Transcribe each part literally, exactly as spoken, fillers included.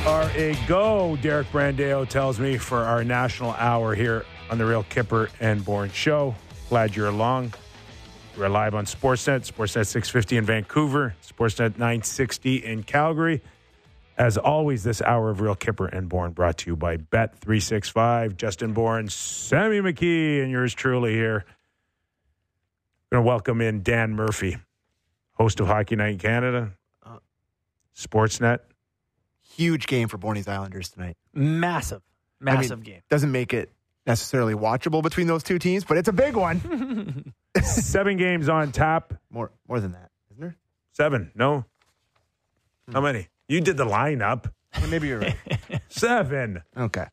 are a go, Derek Brandeo tells me, for our national hour here on the Real Kipper and Bourne Show. Glad you're along. We're live on Sportsnet, Sportsnet six fifty in Vancouver, Sportsnet nine sixty in Calgary. As always, this hour of Real Kipper and Bourne brought to you by Bet three sixty-five. Justin Bourne, Sammy McKee, and yours truly here. Going to welcome in Dan Murphy, host of Hockey Night in Canada, Sportsnet. Huge game for Bourne's Islanders tonight. Massive, massive I mean, game. Doesn't make it necessarily watchable between those two teams, but it's a big one. Seven games on tap. More more than that, isn't there? Seven, no? Hmm. How many? You did the lineup. Well, maybe you're right. Seven. Okay.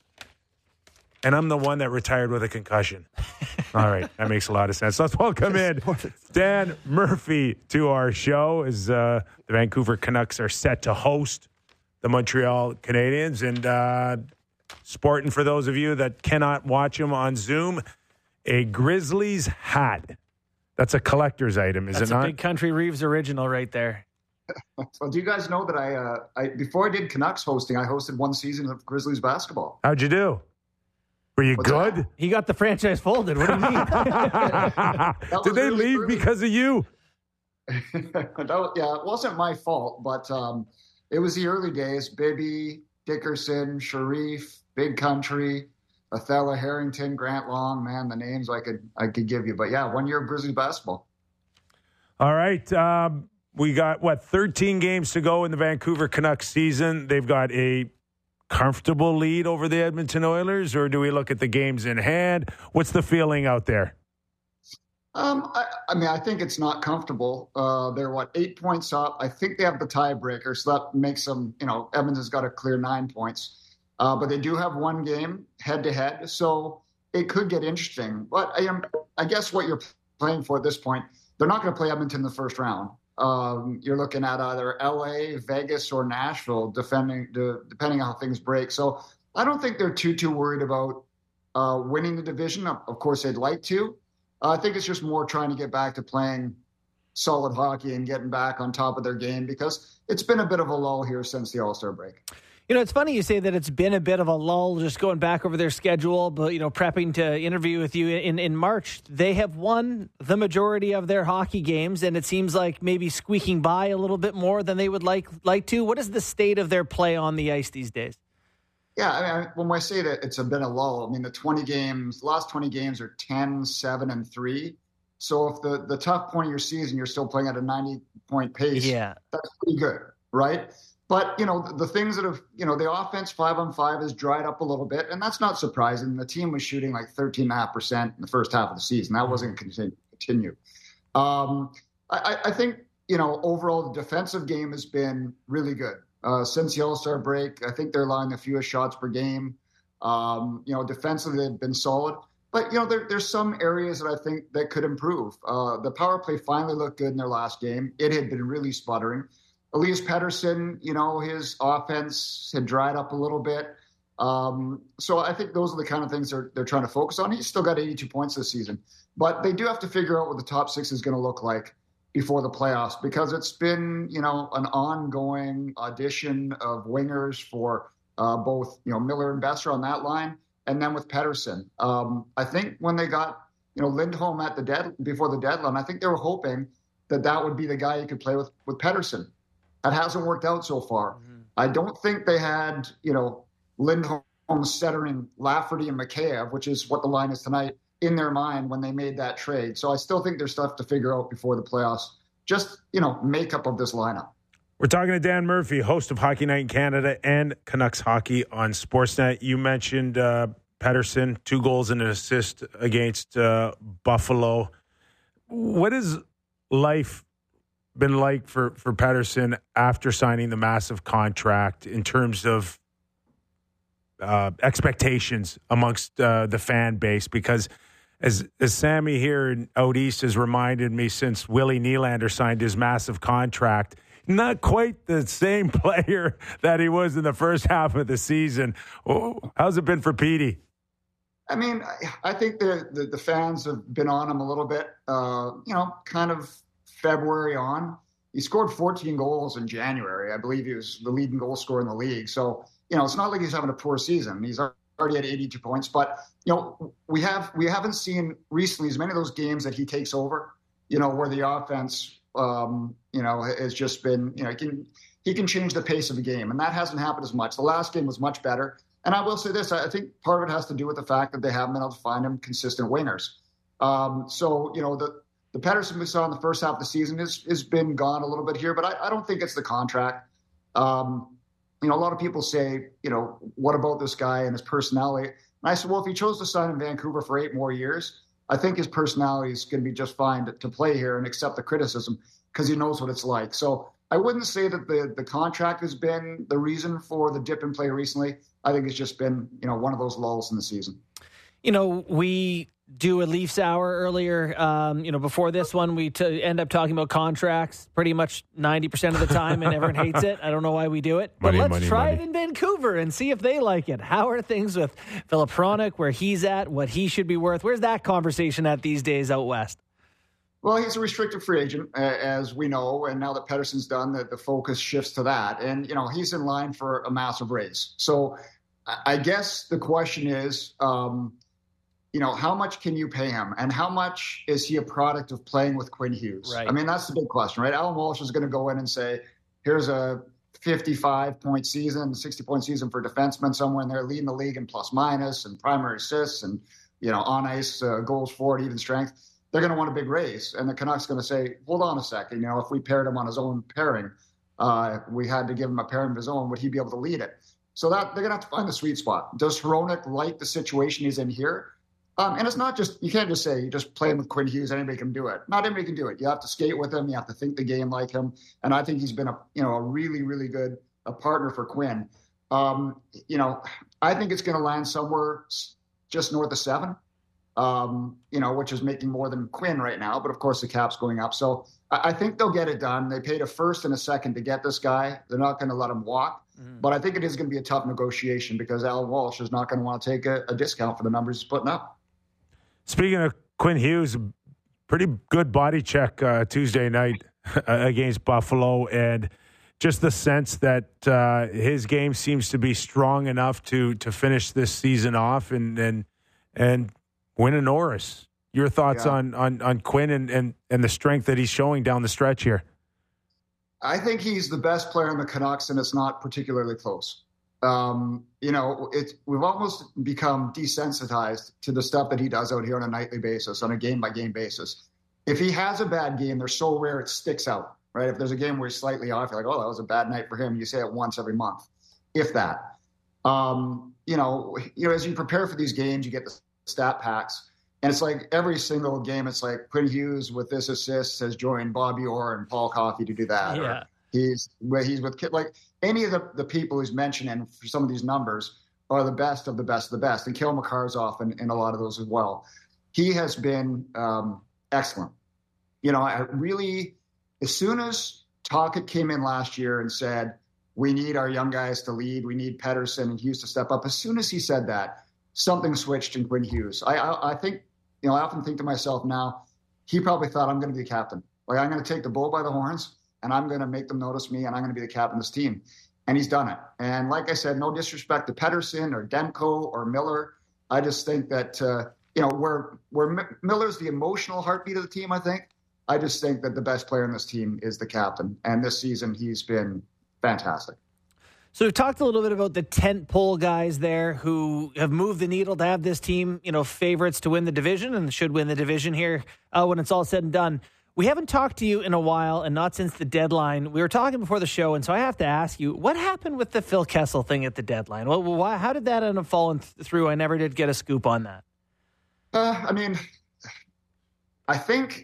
And I'm the one that retired with a concussion. All right, that makes a lot of sense. Let's welcome in Dan Murphy to our show as uh, the Vancouver Canucks are set to host the Montreal Canadiens. And uh, sporting, for those of you that cannot watch him on Zoom, a Grizzlies hat. That's a collector's item, is That's it not? a Big Country Reeves original right there. Well, do you guys know that I, uh, I before I did Canucks hosting, I hosted one season of Grizzlies basketball. How'd you do? Were you What's good? that? He got the franchise folded. What do you mean? Did they really leave early. because of you? That- yeah, it wasn't my fault, but um, it was the early days. Bibby, Dickerson, Sharif, Big Country, Othello, Harrington, Grant Long. Man, the names I could I could give you. But yeah, one year of Grizzlies basketball. All right. Um, we got, what, thirteen games to go in the Vancouver Canucks season. They've got a comfortable lead over the Edmonton Oilers, or do we look at the games in hand? What's the feeling out there? Um, I, I mean, I think it's not comfortable. Uh, they're, what, eight points up. I think they have the tiebreaker, so that makes them, you know, Edmonton's got to clear nine points. Uh, but they do have one game head-to-head, so it could get interesting. But I, am, I guess what you're playing for at this point, they're not going to play Edmonton in the first round. Um, you're looking at either L A, Vegas, or Nashville, defending, de, depending on how things break. So I don't think they're too, too worried about uh, winning the division. Of, of course, they'd like to. Uh, I think it's just more trying to get back to playing solid hockey and getting back on top of their game, because it's been a bit of a lull here since the All-Star break. You know, it's funny you say that it's been a bit of a lull just going back over their schedule, but, you know, prepping to interview with you in, in March. They have won the majority of their hockey games, and it seems like maybe squeaking by a little bit more than they would like like to. What is the state of their play on the ice these days? Yeah, I mean, when I say that it's a bit of lull, I mean, the twenty games, the last twenty games are ten, seven, and three. So if the, the tough point of your season, you're still playing at a ninety-point pace, Yeah. that's pretty good, right? But, you know, the, the things that have, you know, the offense five on five has dried up a little bit, and that's not surprising. The team was shooting like thirteen point five percent in the first half of the season. That wasn't going to continue. Um, I, I think, you know, overall the defensive game has been really good. Uh, since the All-Star break, I think they're allowing the fewest shots per game. Um, you know, defensively they've been solid. But, you know, there, there's some areas that I think that could improve. Uh, the power play finally looked good in their last game. It had been really sputtering. Elias Pettersson, you know, his offense had dried up a little bit. Um, so I think those are the kind of things they're, they're trying to focus on. He's still got eighty-two points this season. But they do have to figure out what the top six is going to look like before the playoffs, because it's been, you know, an ongoing audition of wingers for uh, both, you know, Miller and Besser on that line, and then with Pettersson. Um, I think when they got, you know, Lindholm at the dead before the deadline, I think they were hoping that that would be the guy you could play with with Pettersson. That hasn't worked out so far. Mm-hmm. I don't think they had, you know, Lindholm, Settering, Lafferty, and Mikheyev, which is what the line is tonight, in their mind when they made that trade. So I still think there's stuff to figure out before the playoffs. Just, you know, makeup of this lineup. We're talking to Dan Murphy, host of Hockey Night in Canada and Canucks Hockey on Sportsnet. You mentioned uh, Pettersson, two goals and an assist against uh, Buffalo. What has life been like for, for Pettersson after signing the massive contract in terms of uh, expectations amongst uh, the fan base? Because as, as Sammy here out east has reminded me, since Willie Nylander signed his massive contract, not quite the same player that he was in the first half of the season. How's it been for Petey? I mean, I think the, the, the fans have been on him a little bit, uh, you know, kind of February on. he scored fourteen goals in January. I believe he was the leading goal scorer in the league. So, you know, it's not like he's having a poor season. He's already at eighty-two points. But, you know, we have we haven't seen recently as many of those games that he takes over, you know, where the offense, um, you know, has just been, you know, he can, he can change the pace of the game. And that hasn't happened as much. The last game was much better. And I will say this, I think part of it has to do with the fact that they haven't been able to find him consistent wingers. Um, so, you know, the the Pettersson we saw in the first half of the season has has been gone a little bit here, but I, I don't think it's the contract. Um, you know, a lot of people say, you know, what about this guy and his personality? And I said, well, if he chose to sign in Vancouver for eight more years, I think his personality is going to be just fine to, to play here and accept the criticism because he knows what it's like. So I wouldn't say that the, the contract has been the reason for the dip in play recently. I think it's just been, you know, one of those lulls in the season. You know, we do a Leafs hour earlier. Um, you know, before this one, we t- end up talking about contracts pretty much ninety percent of the time, and everyone hates it. I don't know why we do it. But money, let's money, try money. it in Vancouver and see if they like it. How are things with Filip Hronek, where he's at, what he should be worth? Where's that conversation at these days out west? Well, he's a restricted free agent, uh, as we know, and now that Pettersson's done, the, the focus shifts to that. And, you know, he's in line for a massive raise. So I guess the question is, um, you know, how much can you pay him? And how much is he a product of playing with Quinn Hughes? Right. I mean, that's the big question, right? Alan Walsh is going to go in and say, here's a fifty-five point season, sixty point season for defensemen somewhere in there, leading the league in plus minus and primary assists and, you know, on ice uh, goals for even strength. They're going to want a big raise. And the Canucks going to say, hold on a second. You know, if we paired him on his own pairing, uh, we had to give him a pairing of his own, would he be able to lead it? So that they're going to have to find the sweet spot. Does Hronek like the situation he's in here? Um, and it's not just, you can't just say, you just playing with Quinn Hughes, anybody can do it. Not anybody can do it. You have to skate with him. You have to think the game like him. And I think he's been a, you know, a really, really good a partner for Quinn. Um, you know, I think it's going to land somewhere just north of seven. Um, you know, which is making more than Quinn right now. But, of course, the cap's going up. So I, I think they'll get it done. They paid a first and a second to get this guy. They're not going to let him walk. Mm-hmm. But I think it is going to be a tough negotiation because Alan Walsh is not going to want to take a, a discount for the numbers he's putting up. Speaking of Quinn Hughes, pretty good body check uh, Tuesday night against Buffalo. And just the sense that uh, his game seems to be strong enough to to finish this season off and and and win a Norris. Your thoughts yeah. on, on, on Quinn and, and, and the strength that he's showing down the stretch here? I think he's the best player in the Canucks, and it's not particularly close. Um, you know, it's, we've almost become desensitized to the stuff that he does out here on a nightly basis, on a game-by-game basis. If he has a bad game, they're so rare it sticks out, right? If there's a game where he's slightly off, you're like, oh, that was a bad night for him. You say it once every month, if that. Um, you know, you know, as you prepare for these games, you get the stat packs. And it's like every single game, it's like Quinn Hughes with this assist has joined Bobby Orr and Paul Coffey to do that. Yeah. Or he's where he's with like any of the, the people he's mentioning for some of these numbers are the best of the best of the best. And Cale Makar's off in, in a lot of those as well. He has been um, excellent. You know, I really, as soon as Tocchet came in last year and said, we need our young guys to lead, we need Pettersson and Hughes to step up. As soon as he said that, something switched in Quinn Hughes. I, I, I think, you know, I often think to myself now, he probably thought, I'm going to be the captain. Like, I'm going to take the bull by the horns, and I'm going to make them notice me, and I'm going to be the captain of this team. And he's done it. And like I said, no disrespect to Pettersson or Demko or Miller. I just think that, uh, you know, where, where M- Miller's the emotional heartbeat of the team, I think. I just think that the best player in this team is the captain. And this season, he's been fantastic. So we've talked a little bit about the tent pole guys there who have moved the needle to have this team, you know, favorites to win the division and should win the division here uh, when it's all said and done. We haven't talked to you in a while and not since the deadline. We were talking before the show, and so I have to ask you, what happened with the Phil Kessel thing at the deadline? Well, why, how did that end up falling th- through? I never did get a scoop on that. Uh, I mean, I think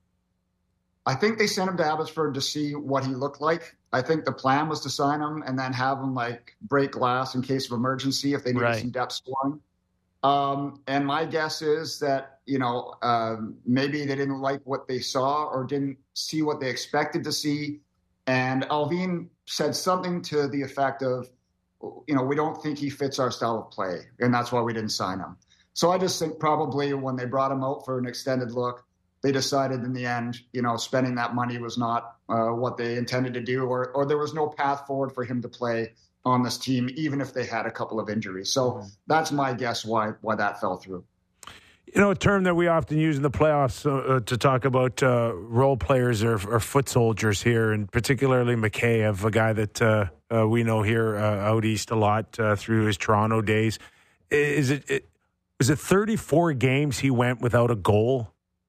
I think they sent him to Abbotsford to see what he looked like. I think the plan was to sign him and then have him like break glass in case of emergency if they needed right. some depth scoring. Um, and my guess is that, you know, um, maybe they didn't like what they saw or didn't see what they expected to see. And Allvin said something to the effect of, you know, we don't think he fits our style of play, and that's why we didn't sign him. So I just think probably when they brought him out for an extended look, they decided in the end, you know, spending that money was not uh, what they intended to do, or or there was no path forward for him to play on this team, even if they had a couple of injuries. So mm-hmm. that's my guess why why that fell through. You know, a term that we often use in the playoffs uh, to talk about uh, role players or, or foot soldiers here, and particularly Mikheyev, a guy that uh, uh, we know here uh, out east a lot uh, through his Toronto days. Is it, it is it thirty-four games he went without a goal?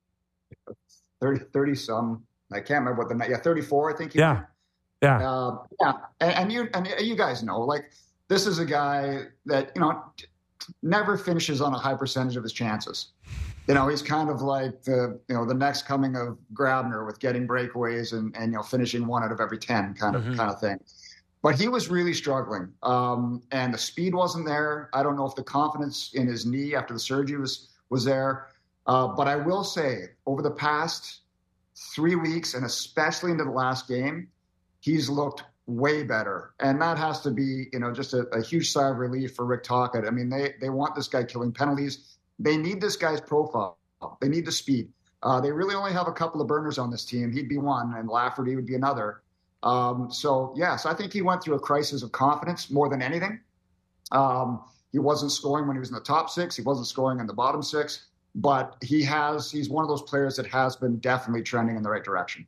thirty, thirty some. I can't remember what the yeah thirty-four. I think. He yeah, went. yeah, uh, yeah. And, and you and you guys know, like, this is a guy that, you know, never finishes on a high percentage of his chances. You know, he's kind of like the you know the next coming of Grabner with getting breakaways and and you know finishing one out of every ten kind of mm-hmm. kind of thing. But he was really struggling, um, and the speed wasn't there. I don't know if the confidence in his knee after the surgery was was there. Uh, but I will say, over the past three weeks, and especially into the last game, he's looked way better. And that has to be, you know, just a, a huge sigh of relief for Rick Tocchet. I mean, they they want this guy killing penalties. They need this guy's profile. They need the speed. Uh, they really only have a couple of burners on this team. He'd be one, and Lafferty would be another. Um, so, yes, I think he went through a crisis of confidence more than anything. Um, he wasn't scoring when he was in the top six. He wasn't scoring in the bottom six. But he has, he's one of those players that has been definitely trending in the right direction.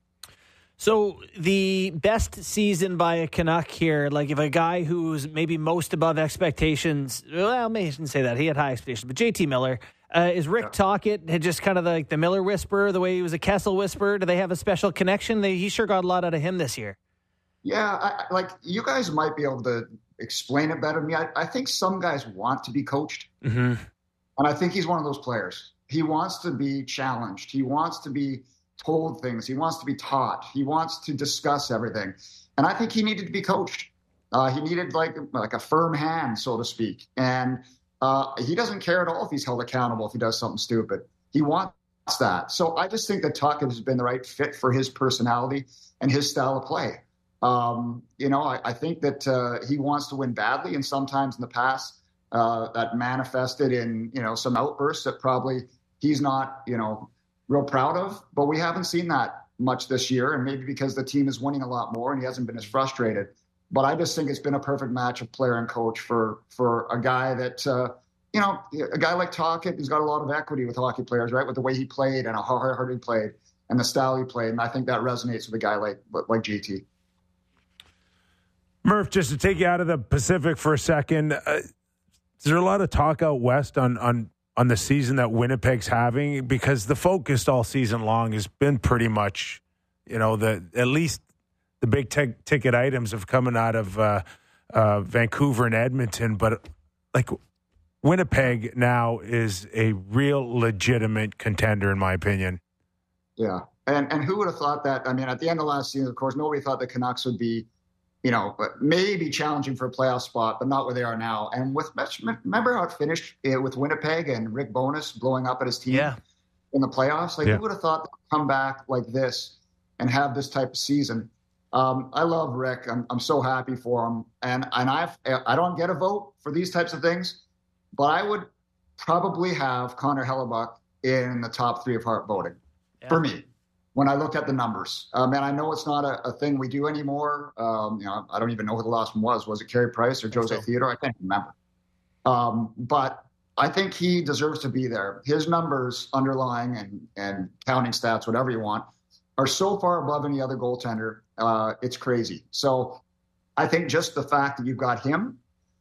So the best season by a Canuck here, like if a guy who's maybe most above expectations, well, maybe I shouldn't say that. He had high expectations. But J T Miller, uh, is Rick yeah. Tocchet had just kind of like the Miller whisperer, the way he was a Kessel whisperer? Do they have a special connection? They, he sure got a lot out of him this year. Yeah, I, like you guys might be able to explain it better than me. I, I think some guys want to be coached. Mm-hmm. And I think he's one of those players. He wants to be challenged. He wants to be told things. He wants to be taught. He wants to discuss everything. And I think he needed to be coached. Uh, he needed like, like a firm hand, so to speak. And uh, he doesn't care at all if he's held accountable if he does something stupid. He wants that. So I just think that Tocchet has been the right fit for his personality and his style of play. Um, you know, I, I think that uh, he wants to win badly, and sometimes in the past uh, that manifested in, you know, some outbursts that probably he's not, you know, real proud of, but we haven't seen that much this year, and maybe because the team is winning a lot more and he hasn't been as frustrated. But I just think it's been a perfect match of player and coach for for a guy that, uh, you know, a guy like Tocchet who's got a lot of equity with hockey players, right, with the way he played and how hard he played and the style he played. And I think that resonates with a guy like like J T. Murph, just to take you out of the Pacific for a second, uh, is there a lot of talk out west on on on the season that Winnipeg's having? Because the focus all season long has been pretty much, you know, the at least the big t- ticket items have coming out of uh, uh, Vancouver and Edmonton. But, like, Winnipeg now is a real legitimate contender, in my opinion. Yeah. And and who would have thought that? I mean, at the end of last season, of course, nobody thought the Canucks would be, you know, maybe challenging for a playoff spot, but not where they are now. And with remember how it finished with Winnipeg and Rick Bowness blowing up at his team yeah. in the playoffs? Like, yeah. who would have thought they'd come back like this and have this type of season? Um, I love Rick. I'm, I'm so happy for him. And and I've, I don't get a vote for these types of things, but I would probably have Connor Hellebuyck in the top three of Hart voting yeah. for me. When I look at the numbers, um, and I know it's not a, a thing we do anymore. Um, you know, I don't even know who the last one was. Was it Carey Price or Jose so. Theodore? I can't remember. Um, but I think he deserves to be there. His numbers, underlying and, and counting stats, whatever you want, are so far above any other goaltender. Uh, it's crazy. So I think just the fact that you've got him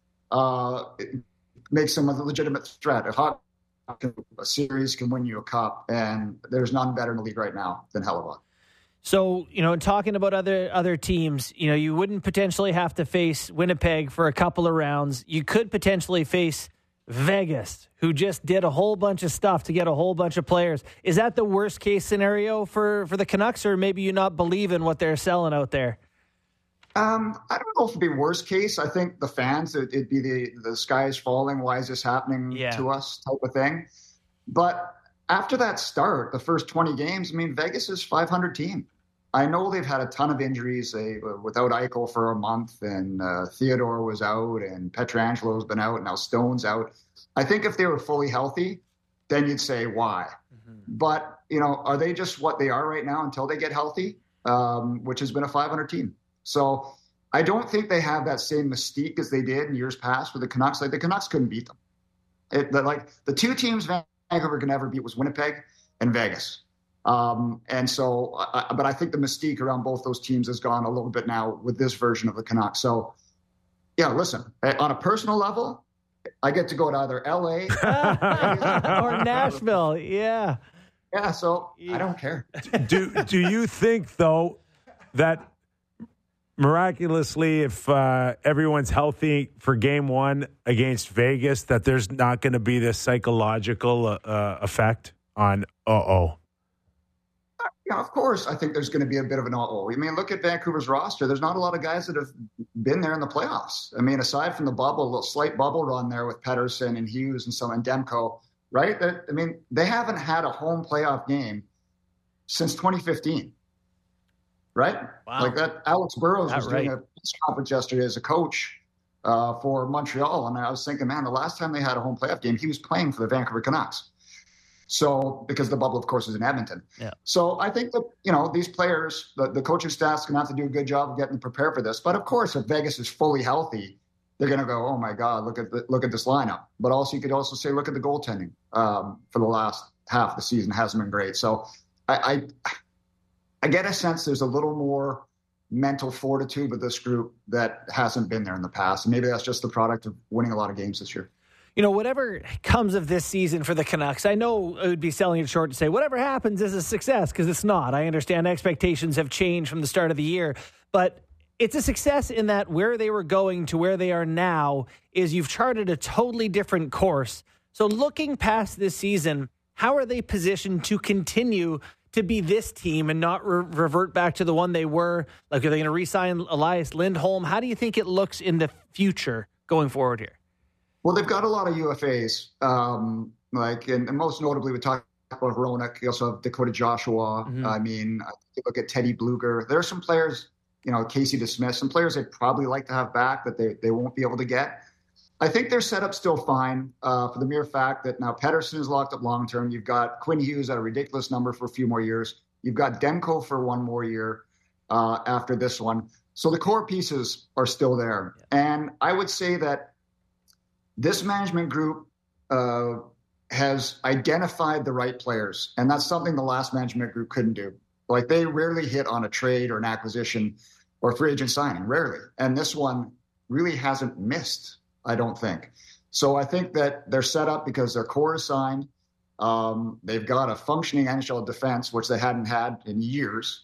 uh, it makes him a legitimate threat. If Hawk a series can win you a cup, and there's none better in the league right now than Hellebuyck. So, you know, talking about other other teams, you know, you wouldn't potentially have to face Winnipeg for a couple of rounds. You could potentially face Vegas, who just did a whole bunch of stuff to get a whole bunch of players. Is that the worst case scenario for, for the Canucks, or maybe you not believe in what they're selling out there? Um, I don't know if it'd be worst case. I think the fans, it, it'd be the, the sky is falling. Why is this happening yeah. to us type of thing. But after that start, the first twenty games, I mean, Vegas is five hundred team. I know they've had a ton of injuries. They without Eichel for a month, and uh, Theodore was out, and Petrangelo's been out, and now Stone's out. I think if they were fully healthy, then you'd say why. Mm-hmm. But you know, are they just what they are right now until they get healthy, um, which has been a five hundred team. So I don't think they have that same mystique as they did in years past with the Canucks. Like the Canucks couldn't beat them. It, the, like the two teams Vancouver could never beat was Winnipeg and Vegas. Um, and so, I, but I think the mystique around both those teams has gone a little bit now with this version of the Canucks. So, yeah, listen, on a personal level, I get to go to either L A or Nashville. Yeah. Yeah. So I don't care. Do, do you think, though, that miraculously, if uh, everyone's healthy for game one against Vegas, that there's not going to be this psychological uh, effect on uh-oh? Yeah, of course, I think there's going to be a bit of an uh-oh. I mean, look at Vancouver's roster. There's not a lot of guys that have been there in the playoffs. I mean, aside from the bubble, a little slight bubble run there with Pettersson and Hughes and some and Demko, right? They're, I mean, they haven't had a home playoff game since twenty fifteen, right? Wow. Like that, Alex Burrows Not was right. doing a press conference yesterday as a coach uh, for Montreal, and I was thinking, man, the last time they had a home playoff game, he was playing for the Vancouver Canucks. So, because the bubble, of course, is in Edmonton. Yeah. So I think that, you know, these players, the, the coaching staff's going to have to do a good job of getting prepared for this. But of course, if Vegas is fully healthy, they're going to go, oh my God, look at the, look at this lineup. But also, you could also say, look at the goaltending um, for the last half of the season hasn't been great. So I, I, I get a sense there's a little more mental fortitude with this group that hasn't been there in the past. And maybe that's just the product of winning a lot of games this year. You know, whatever comes of this season for the Canucks, I know it would be selling it short to say whatever happens is a success, because it's not. I understand expectations have changed from the start of the year, but it's a success in that where they were going to where they are now is you've charted a totally different course. So looking past this season, how are they positioned to continue to be this team and not re- revert back to the one they were? Like, are they going to re-sign Elias Lindholm? How do you think it looks in the future going forward here? Well, they've got a lot of U F As, um, like, and, and most notably, we talked about Hronek. You also have Dakota Joshua. Mm-hmm. I mean, you look at Teddy Bluger. There are some players, you know, Casey DeSmith, some players they'd probably like to have back that they, they won't be able to get. I think their setup's still fine uh, for the mere fact that now Pettersson is locked up long term. You've got Quinn Hughes at a ridiculous number for a few more years. You've got Demko for one more year uh, after this one. So the core pieces are still there. Yeah. And I would say that this management group uh, has identified the right players, and that's something the last management group couldn't do. Like, they rarely hit on a trade or an acquisition or free agent signing, rarely. And this one really hasn't missed, I don't think. So I think that they're set up because their core is signed. Um, they've got a functioning N H L defense, which they hadn't had in years.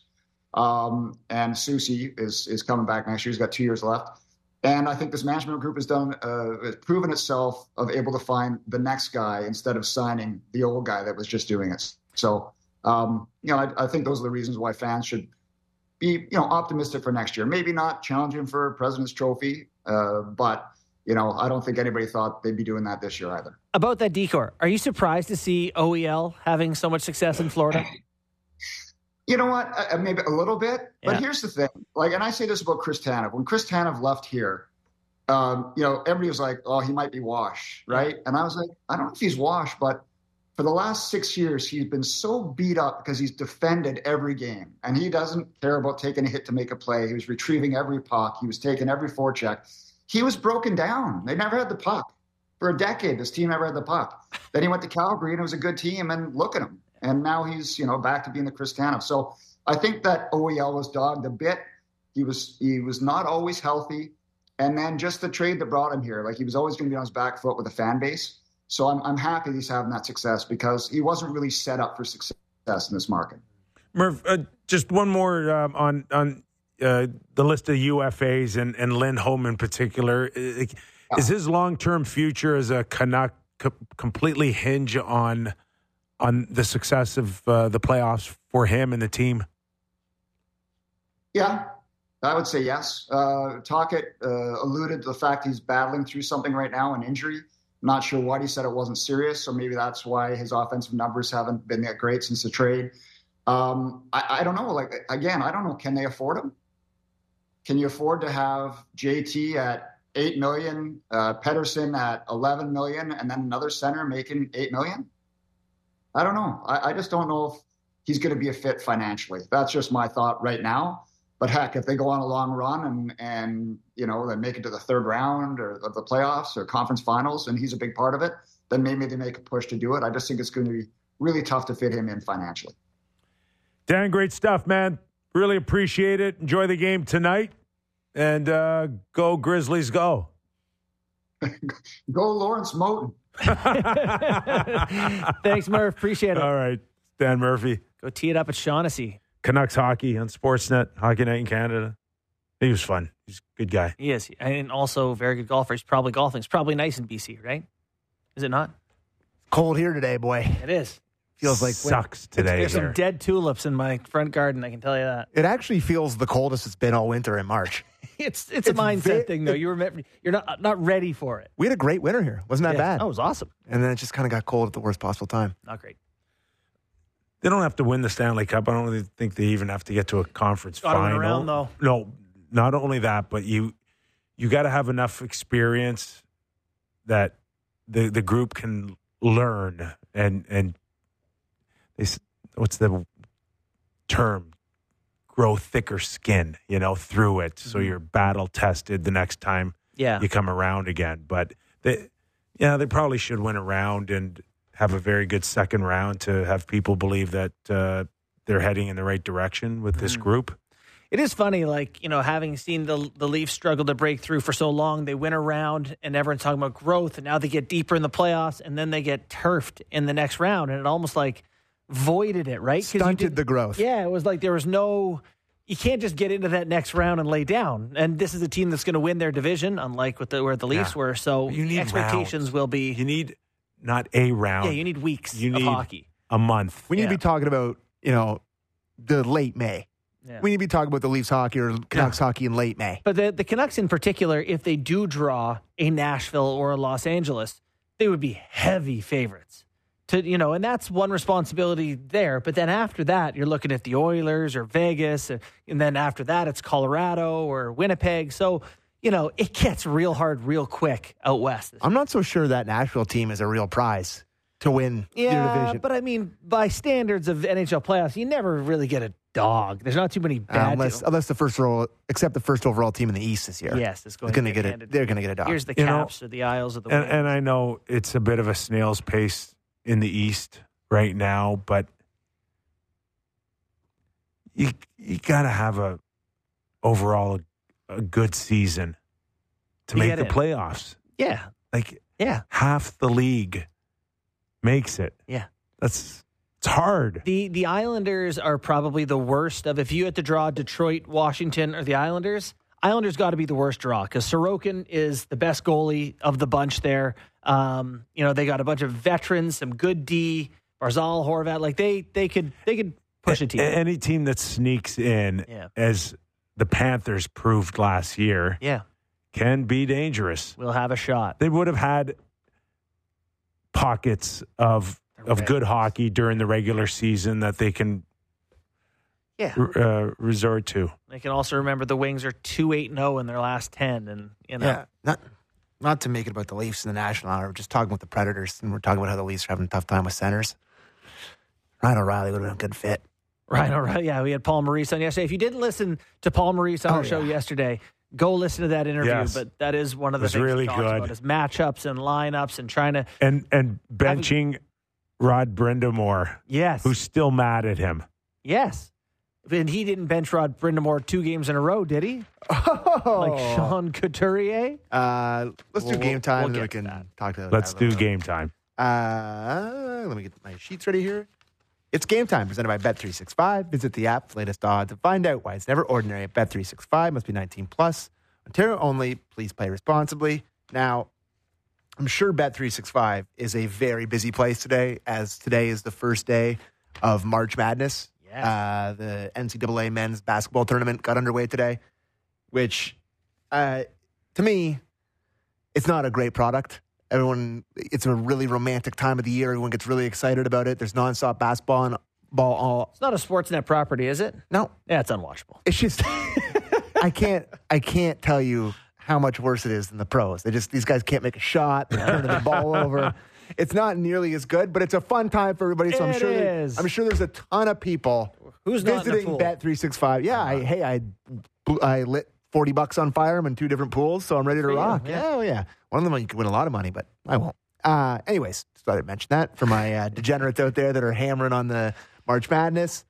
Um, and Susie is is coming back next year. He's got two years left. And I think this management group has done, uh, has proven itself of able to find the next guy instead of signing the old guy that was just doing it. So, um, you know, I, I think those are the reasons why fans should be, you know, optimistic for next year. Maybe not challenging for President's Trophy, uh, but, you know, I don't think anybody thought they'd be doing that this year either. About that decor, are you surprised to see O E L having so much success in Florida? You know what? Uh, maybe a little bit. But yeah. Here's the thing. Like, and I say this about Chris Tanev. When Chris Tanev left here, um, you know, everybody was like, oh, he might be washed, right? And I was like, I don't know if he's washed, but for the last six years, he's been so beat up because he's defended every game. And he doesn't care about taking a hit to make a play. He was retrieving every puck. He was taking every forecheck. He was broken down. They never had the puck. For a decade, this team never had the puck. Then he went to Calgary, and it was a good team, and look at him. And now he's, you know, back to being the Chris Tanev. So I think that O E L was dogged a bit. He was he was not always healthy. And then just the trade that brought him here, like, he was always going to be on his back foot with the fan base. So I'm I'm happy he's having that success because he wasn't really set up for success in this market. Murph, uh, just one more um, on on uh, the list of U F As and, and Lindholm in particular. Is his long-term future as a Canuck co- completely hinge on on the success of uh, the playoffs for him and the team? Yeah, I would say yes. Uh, Tocchet uh, alluded to the fact he's battling through something right now, an injury. Not sure what. He said it wasn't serious, so maybe that's why his offensive numbers haven't been that great since the trade. Um, I, I don't know. Like, again, I don't know. Can they afford him? Can you afford to have J T at eight million, uh, Pettersson at eleven million, and then another center making eight million? I don't know. I, I just don't know if he's going to be a fit financially. That's just my thought right now. But heck, if they go on a long run and, and you know, they make it to the third round or of the playoffs or conference finals, and he's a big part of it, then maybe they make a push to do it. I just think it's going to be really tough to fit him in financially. Dan, great stuff, man. Really appreciate it. Enjoy the game tonight. And uh, go Grizzlies, go. Go Lawrence Moten. Thanks, Murph. Appreciate it. All right. Dan Murphy. Go tee it up at Shaughnessy. Canucks hockey on Sportsnet, Hockey Night in Canada. He was fun. He's a good guy. He is. And also a very good golfer. He's probably golfing. It's probably nice in B C, right? Is it not? Cold here today, boy. It is. Feels like sucks today. There's here. some dead tulips in my front garden, I can tell you that. It actually feels the coldest it's been all winter in March. It's it's, it's a mindset ve- thing, though. You were you're not not ready for it. We had a great winter here. Wasn't that Yeah. bad? Oh, it was awesome. And then it just kind of got cold at the worst possible time. Not great. They don't have to win the Stanley Cup. I don't really think they even have to get to a conference Gotta win final. around, though. No, not only that, but you you got to have enough experience that the the group can learn and and they, what's the term? Grow thicker skin, you know, through it, so you're battle tested the next time Yeah. you come around again. But they, yeah, they probably should win a round and have a very good second round to have people believe that uh, they're heading in the right direction with this group. It is funny, like, you know, having seen the the Leafs struggle to break through for so long, they win a round and everyone's talking about growth, and now they get deeper in the playoffs, and then they get turfed in the next round, and it almost like voided it, right? 'Cause you Stunted did- the growth. Yeah, it was like there was no, you can't just get into that next round and lay down. And this is a team that's going to win their division, unlike with the, where the Leafs Yeah. were. So You need expectations rounds. will be, You need not a round. yeah, you need weeks You of need hockey. a month. We need Yeah. to be talking about, you know, the late May. Yeah. We need to be talking about the Leafs hockey or Canucks hockey in late May. But the, the Canucks in particular, if they do draw a Nashville or a Los Angeles, they would be heavy favorites. To, you know, and that's one responsibility there. But then after that, you're looking at the Oilers or Vegas. Or, and then after that, it's Colorado or Winnipeg. So, you know, it gets real hard real quick out west. I'm not so sure that Nashville team is a real prize to win your Yeah, division. but I mean, by standards of N H L playoffs, you never really get a dog. There's not too many Uh, bad unless, unless the first overall, except the first overall team in the East this year. Yes, it's they're going going to to get get it. handed. They're going to get a dog. Here's the You know, Caps or the Isles of the And, Wings. and I know it's a bit of a snail's pace in the East right now, but you you got to have a overall a, a good season to To make get the in. playoffs. Yeah, Like yeah, half the league makes it. yeah. That's it's hard. The the Islanders are probably the worst of, if you had to draw Detroit, Washington, or the Islanders, Islanders got to be the worst draw because Sorokin is the best goalie of the bunch there. Um, you know, they got a bunch of veterans, some good D, Barzal, Horvat. Like they they could they could push a team. A- Any team that sneaks in, Yeah. as the Panthers proved last year, Yeah, can be dangerous. we'll have a shot. They would have had pockets of of Right. good hockey during the regular season that they can Yeah. uh, resort to. They can also remember the Wings are two eight and zero in their last ten, and you know. Yeah, not not to make it about the Leafs and the National Honor. We're just talking about the Predators, and we're talking about how the Leafs are having a tough time with centers. Ryan O'Reilly would have been a good fit. Right, all right. Yeah, we had Paul Maurice on yesterday. If you didn't listen to Paul Maurice on Oh, our show yeah. yesterday, go listen to that interview. Yes. But that is one of the It was things really he talks good. about is matchups and lineups and trying to. And and benching Rod Brindamore, Yes. who's still mad at him. yes. And he didn't bench Rod Brindamore two games in a row, did he? Oh, Like Sean Couturier? Uh, let's We'll- do game time, we'll and then we get to can that. talk to. Let's that a do little bit. game time. Uh, let me get my sheets ready here. It's game time, presented by Bet three sixty-five. Visit the app for latest odds and find out why it's never ordinary at Bet three sixty-five. Must be nineteen plus. Ontario only. Please play responsibly. Now, I'm sure Bet three sixty-five is a very busy place today, as today is the first day of March Madness. Yes. Uh, the N C double A men's basketball tournament got underway today, which, uh, to me, it's not a great product. Everyone, it's a really romantic time of the year. Everyone gets really excited about it. There's nonstop basketball and ball all. It's not a Sportsnet property, is it? No, Yeah, it's unwatchable. it's just I can't I can't tell you how much worse it is than the pros. They just these guys can't make a shot. They're turning the ball over. it's not nearly as good, but it's a fun time for everybody. So I'm It sure there- is. I'm sure there's a ton of people Who's not in the visiting pool? Bet three sixty-five. Yeah, I, hey, I I lit forty bucks on fire. I'm in two different pools, so I'm ready to For you, rock. yeah. Yeah, oh, yeah. One of them you could win a lot of money, but I won't. Uh, anyways, just thought I'd mention that for my uh, degenerates out there that are hammering on the March Madness.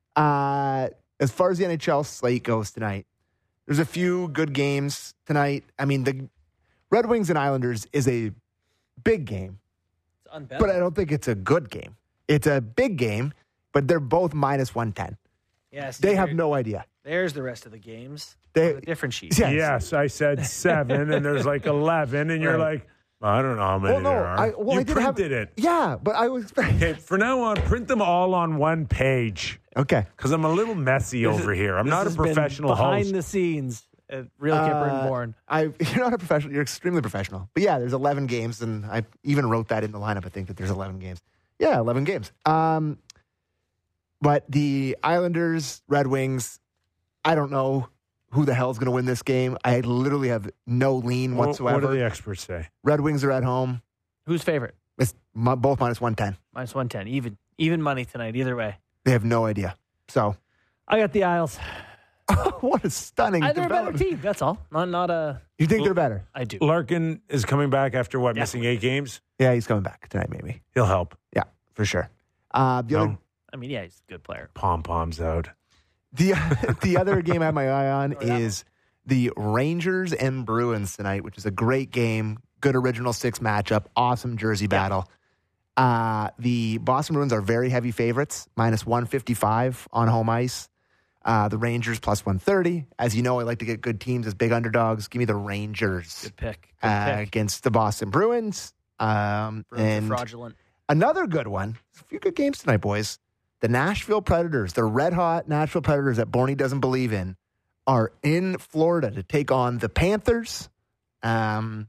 Uh, as far as the N H L slate goes tonight, there's a few good games tonight. I mean, the Red Wings and Islanders is a big game, It's unbettable. but I don't think it's a good game. It's a big game, but they're both minus one ten. yes, They have there- no idea. There's the rest of the games. They- on a different sheet. Yeah. Yes. Yes, I said seven, and there's like eleven, and you're Right. like, I don't know how many Well, no, there are. I, well, you I did have, printed it. Yeah, but I was Okay, for now on, print them all on one page okay. because I'm a little messy This is- over here. I'm this not a has been professional behind host. the scenes at Real Kipper and Uh, Born. I, you're not a professional. You're extremely professional. But yeah, there's eleven games, and I even wrote that in the lineup. I think that there's eleven games. Yeah, eleven games. Um, but the Islanders, Red Wings, I don't know who the hell's going to win this game. I literally have no lean What- whatsoever. What do the experts say? Red Wings are at home. Who's favorite? It's mi- both minus one ten. Minus one ten. Even even money tonight. Either way. They have no idea. So, I got the Isles. what a stunning Uh, They're a better development. team. That's all. Not not a. You think they're better? I do. Larkin is coming back after what, Yeah. missing eight games? Yeah, he's coming back tonight, maybe. He'll help. Yeah, for sure. Uh, the other No, I mean, yeah, he's a good player. pom poms out. The the other game I have my eye on is the Rangers and Bruins tonight, which is a great game. Good original six matchup. Awesome jersey battle. Uh, the Boston Bruins are very heavy favorites, minus one fifty-five on home ice. Uh, the Rangers plus one thirty. As you know, I like to get good teams as big underdogs. Give me the Rangers Good pick. Good uh, pick. against the Boston Bruins. Um, Bruins are and fraudulent. another good one. A few good games tonight, boys. The Nashville Predators, the red hot Nashville Predators that Borny doesn't believe in, are in Florida to take on the Panthers. Um,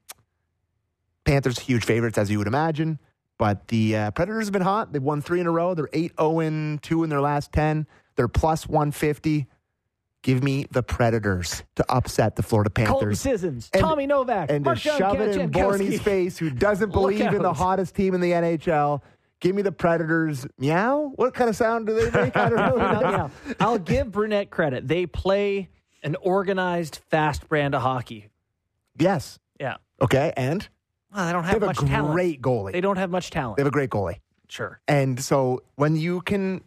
Panthers huge favorites, as you would imagine. But the uh, Predators have been hot. They've won three in a row. They're eight oh two in their last ten. They're plus one fifty. Give me the Predators to upset the Florida Colton Panthers. Sissons, And- Tommy Novak, And to Mark-John shove it in Kaczynski. Borny's face, who doesn't Look believe in the out. hottest team in the N H L. Give me the Predators. Meow? What kind of sound do they make? I don't know. Now, now, I'll give Brunette credit. They play an organized, fast brand of hockey. Yes. Yeah. Okay. And Well, they don't they have, have a much talent. great goalie. They don't have much talent. They have a great goalie. Sure. And so when you can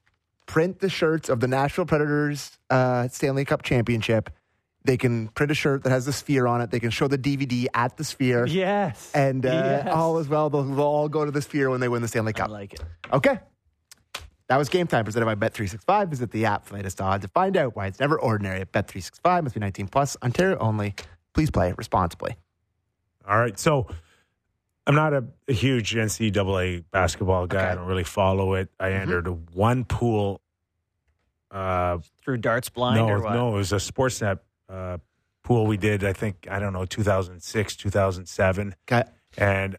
print the shirts of the Nashville Predators uh, Stanley Cup Championship, they can print a shirt that has the sphere on it. They can show the D V D at the sphere. Yes. And uh, Yes. all is well. They'll, they'll all go to the sphere when they win the Stanley I Cup. like it. Okay. That was Game Time presented by Bet three sixty-five. Visit the app for latest odds to find out why it's never ordinary at Bet three sixty-five. Must be nineteen plus. Ontario only. Please play responsibly. All right. So I'm not a, a huge N C double A basketball guy. Okay. I don't really follow it. I Mhm. entered one pool. Uh, Through darts blind no, or what? no, it was a Sportsnet uh, pool we did, I think, I don't know, two thousand six, two thousand seven. Okay. And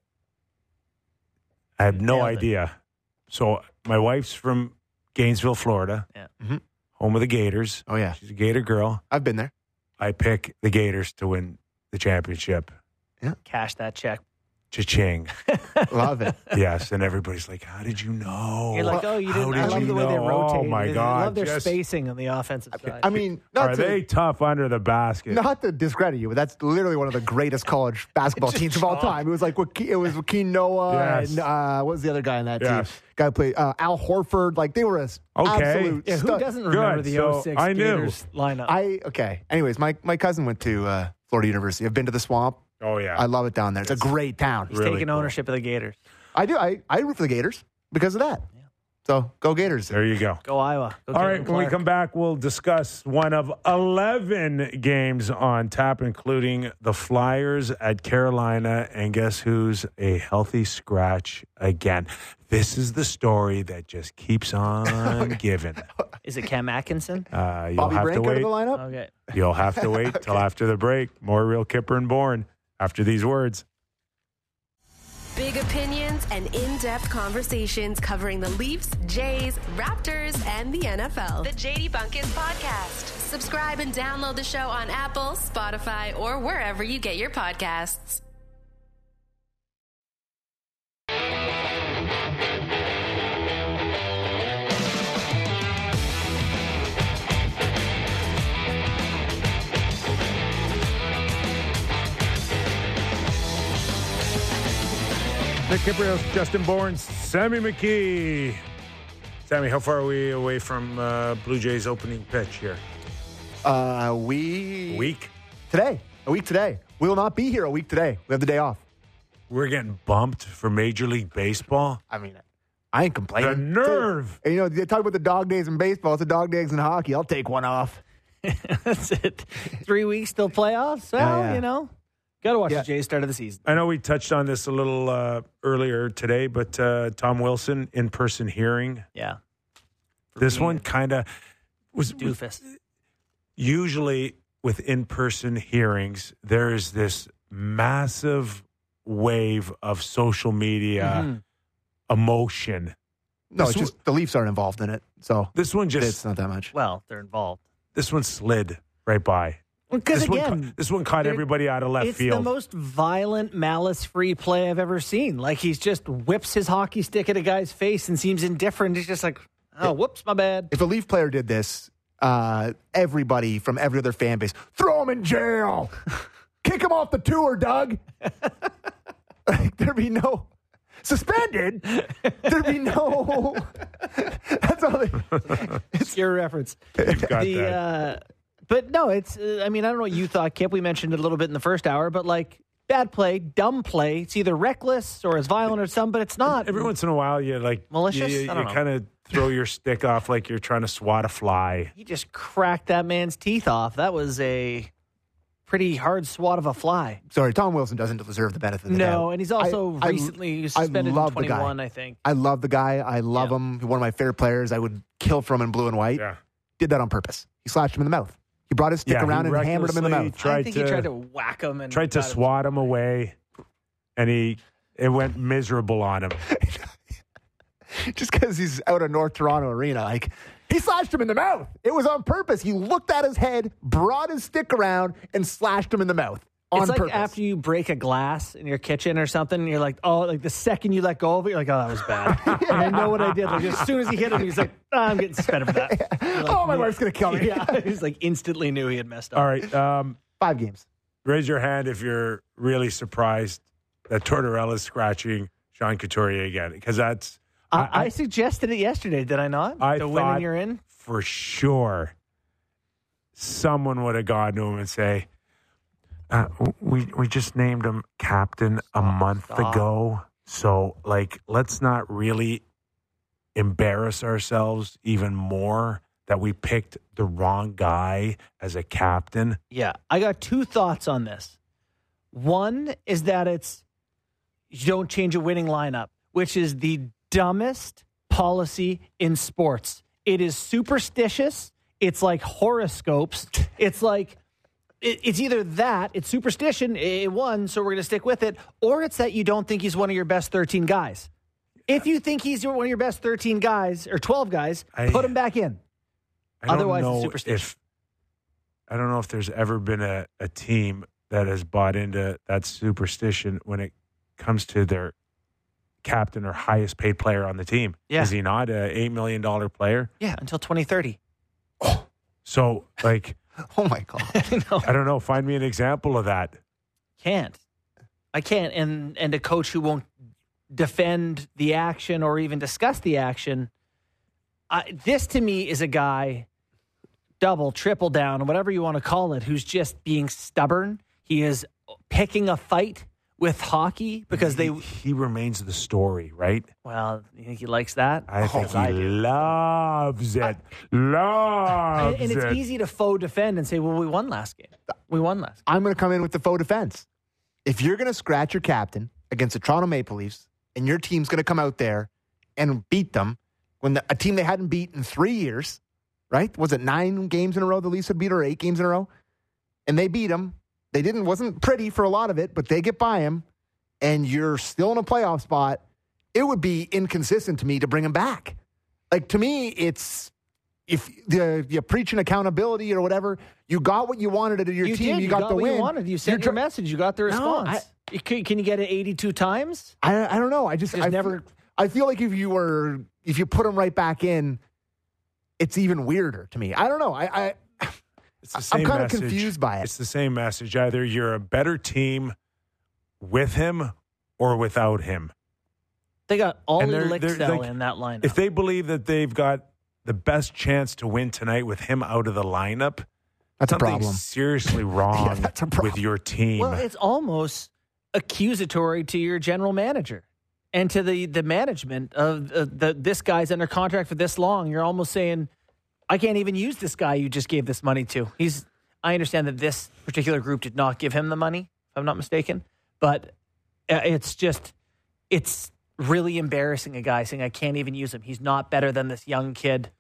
I had no Nailed it. idea. So my wife's from Gainesville, Florida, Yeah. Mhm. home of the Gators. Oh, yeah. She's a Gator girl. I've been there. I pick the Gators to win the championship. Cash that check. Cha-ching. Love it. Yes. And everybody's like, how did you know? You're like, oh, you How didn't. I did love you the way they know? rotate. Oh, my I God. love their Just- spacing on the offensive side. I mean, not Are to, they tough under the basket? not to discredit you, but that's literally one of the greatest college basketball teams of all time. It was like Wake- it was Joaquin Noah Yes. and uh, what was the other guy on that Yes. team? Guy who played uh, Al Horford. Like they were a s- Okay. absolute yeah, who stud. doesn't remember Good. the So, oh six I knew. Gators lineup? I okay. Anyways, my my cousin went to uh, Florida University. I've been to the Swamp. Oh, yeah. I love it down there. It's a great town. He's really taking cool. ownership of the Gators. I do. I, I root for the Gators because of that. So go Gators. There you go. Go Iowa. Go All Caitlin right, when we Clark. come back, we'll discuss one of eleven games on tap, including the Flyers at Carolina. And guess who's a healthy scratch again? This is the story that just keeps on giving. Is it Cam Atkinson? Uh, you'll Bobby have to Brink out of wait. the lineup. Okay. You'll have to wait till after the break. More Real Kipper and Bourne after these words. Big opinions and in-depth conversations covering the Leafs, Jays, Raptors, and the N F L. The J D Bunkis Podcast. Subscribe and download the show on Apple, Spotify, or wherever you get your podcasts. Nick Kiprios, Justin Bourne, Sammy McKee. Sammy, how far are we away from uh, Blue Jays opening pitch here? Uh, we A week? today, a week today. We will not be here a week today. We have the day off. We're getting bumped for Major League Baseball. I mean, I ain't complaining. The nerve. And, you know, they talk about the dog days in baseball. It's the dog days in hockey. I'll take one off. That's it. Three weeks till playoffs. Well, Yeah, yeah. you know, got to watch Yeah. the Jays start of the season. I know we touched on this a little uh, earlier today, but uh, Tom Wilson, in-person hearing. Yeah. For This me, one kind of was doofus. usually with in-person hearings, there is this massive wave of social media Mhm. emotion. No, This it's just the Leafs aren't involved in it. So This one it's just not that much. Well, they're involved. this one slid right by. Because This again, one, ca- this one caught they're- everybody out of left it's field. the most violent, malice-free play I've ever seen. Like he's just whips his hockey stick at a guy's face and seems indifferent. He's just like, oh, whoops, my bad. If a Leaf player did this, uh, everybody from every other fan base, throw him in jail. Kick him off the tour, Doug. Like, there'd be no suspended. There'd be no. That's all. They, It's your reference. You've got the, that. uh, but no, it's. Uh, I mean, I don't know what you thought, Kip. We mentioned it a little bit in the first hour, but like bad play, dumb play. It's either reckless or as violent or some, but it's not. Every once in a while, you like Malicious? You, I you, don't know. kind of throw your stick off like you're trying to swat a fly. He just cracked that man's teeth off. That was a pretty hard swat of a fly. sorry, Tom Wilson doesn't deserve the benefit of the doubt. No, and he's also I- I- recently I suspended love in the guy. twenty-one, I think. I love the guy. I love Yeah. him. He's one of my favorite players. I would kill for him in blue and white. Yeah. Did that on purpose. He slashed him in the mouth. He brought his stick Yeah, he around and hammered him in the recklessly mouth. tried I think to- he tried to whack him and Tried to got him. swat him away, and he it went miserable on him. Just because he's out of North Toronto Arena. Like, he slashed him in the mouth. It was on purpose. He looked at his head, brought his stick around, and slashed him in the mouth on It's like purpose. after you break a glass in your kitchen or something, and you're like, oh, like the second you let go of it, you're like, oh, that was bad. And I know what I did. Like as soon as he hit him, he's like, oh, I'm getting suspended for that. You're like, oh, my wife's going to kill me. Yeah, he's like instantly knew he had messed up. All right, um, Five games. raise your hand if you're really surprised that Tortorella's scratching Sean Couturier again, because that's I, I- I suggested it yesterday, did I not? I the women thought you're in. for sure someone would have gone to him and say, uh, "We we just named him captain a month stop. ago, so like let's not really embarrass ourselves even more that we picked the wrong guy as a captain." Yeah, I got two thoughts on this. One is that it's you don't change a winning lineup, which is the dumbest policy in sports. It is superstitious. It's like horoscopes. It's like it, it's either that, it's superstition, it won, so we're going to stick with it, or it's that you don't think he's one of your best thirteen guys. If you think he's one of your best thirteen guys or twelve guys, I- put him back in. I don't Otherwise, it's know superstition. if I don't know if there's ever been a, a team that has bought into that superstition when it comes to their captain or highest paid player on the team. Yeah. Is he not a eight million dollar player? Yeah, until twenty thirty. So like Oh, my God. I know. I don't know. Find me an example of that. Can't. I can't. And and a coach who won't defend the action or even discuss the action. I, this to me is a guy, double, triple down, whatever you want to call it, who's just being stubborn. He is picking a fight with hockey because they. he, he remains the story, right? Well, you think he likes that? I think Oh, I he do. loves it. And, Loves and it's it. easy to faux defend and say, well, we won last game. We won last game. I'm going to come in with the faux defense. If you're going to scratch your captain against the Toronto Maple Leafs and your team's going to come out there and beat them when the, a team they hadn't beat in three years, right? Was it nine games in a row the Leafs had beat or eight games in a row? And they beat them. They didn't, wasn't pretty for a lot of it, but they get by them and you're still in a playoff spot. It would be inconsistent to me to bring him back. Like, to me, it's if the, you're preaching accountability or whatever, you got what you wanted out of your you team. did. You, got, the what win. you wanted. You sent You're your tr- message. You got the No, response. I- You can, can you get it eighty-two times? I, I don't know. I just, Just I never- Feel, I feel like if you were if you put him right back in, it's even weirder to me. I don't know. I, I It's the I'm same kind of message. confused by it. It's the same message. Either you're a better team with him or without him. They got all And they're- Lickstell they're like- in that lineup. If they believe that they've got the best chance to win tonight with him out of the lineup, That's a something's problem. seriously wrong Yeah, that's a problem. with your team. Well, it's almost accusatory to your general manager and to the, the management of uh, the this guy's under contract for this long. You're almost saying, I can't even use this guy you just gave this money to. He's. I understand that this particular group did not give him the money, if I'm not mistaken, but uh, it's just it's really embarrassing. A guy saying I can't even use him. He's not better than this young kid.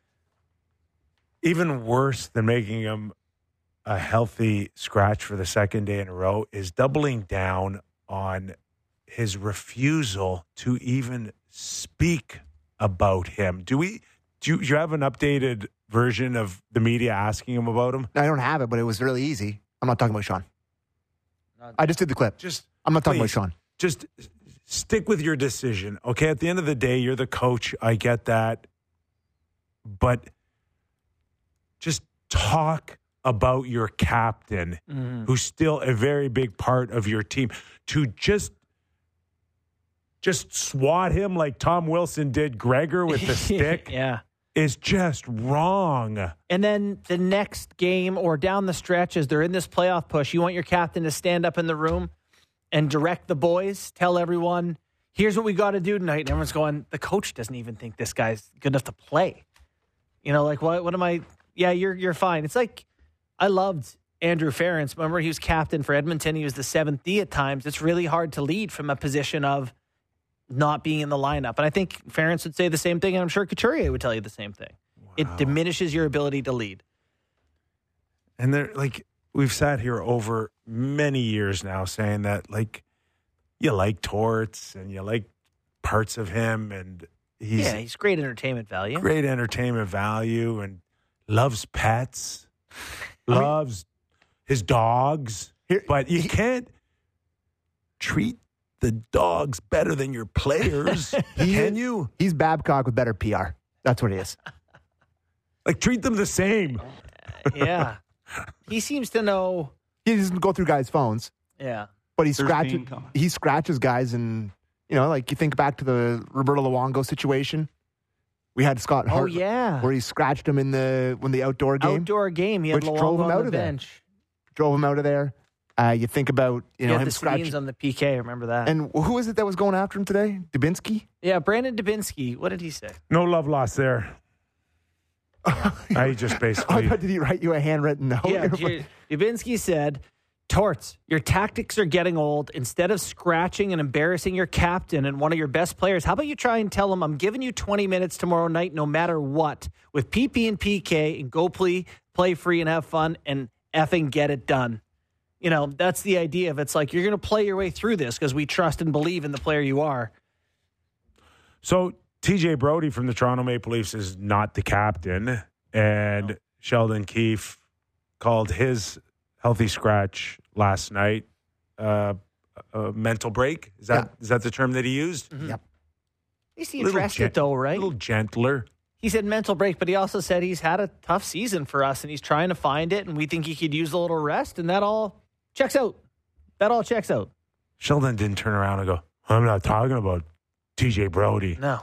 Even worse than making him a healthy scratch for the second day in a row is doubling down on his refusal to even speak about him. Do we? Do you, do you have an updated version of the media asking him about him? I don't have it, but it was really easy. I'm not talking about Sean. I just did the clip. Just I'm not talking please, about Sean. Just stick with your decision, okay? At the end of the day, you're the coach. I get that, but just talk about your captain, Mm-hmm. who's still a very big part of your team. To just just swat him like Tom Wilson did Gregor with the stick Yeah. is just wrong. And then the next game or down the stretch, as they're in this playoff push, you want your captain to stand up in the room and direct the boys, tell everyone, here's what we got to do tonight. And everyone's going, the coach doesn't even think this guy's good enough to play. You know, like, what, what am I? Yeah, you're you're fine. It's like, I loved Andrew Ference. Remember, he was captain for Edmonton. He was the seventh D at times. It's really hard to lead from a position of not being in the lineup. And I think Ference would say the same thing, and I'm sure Couturier would tell you the same thing. Wow. It diminishes your ability to lead. And they're like, we've sat here over many years now saying that, like, you like Torts and you like parts of him, and he's, yeah, he's great entertainment value. great entertainment value and loves pets, loves his dogs. Here- But you can't treat the dogs better than your players, can you? He's Babcock with better P R. That's what he is. Like, treat them the same. Yeah. He seems to know. He doesn't go through guys' phones, Yeah. but he scratches. He scratches guys, and you know, like you think back to the Roberto Luongo situation. We had Scott Oh, Hart, yeah. where he scratched him in the when the outdoor game, Outdoor game. He had Which drove Luongo him on out the of there. bench. drove him out of there. Uh, you think about you He know had him the scratching. Sedins on the P K. Remember that? And who is it that was going after him today? Dubinsky? yeah, Brandon Dubinsky. What did he say? No love lost there. I just I basically. thought, did he write you a handwritten note? Yeah, J- Dubinsky said, Torts, your tactics are getting old. Instead of scratching and embarrassing your captain and one of your best players, how about you try and tell him I'm giving you twenty minutes tomorrow night no matter what with P P and P K and go play, play free and have fun and effing get it done. You know, that's the idea of it's like you're going to play your way through this because we trust and believe in the player you are. So T J Brody from the Toronto Maple Leafs is not the captain, and No. Sheldon Keefe called his healthy scratch last night uh, a mental break. Is that is that the term that he used? Mm-hmm. Yep. At least he Little addressed gen- it though, right? A little gentler. He said mental break, but he also said he's had a tough season for us and he's trying to find it, and we think he could use a little rest, and that all checks out. That all checks out. Sheldon didn't turn around and go, I'm not talking about T J Brody. No.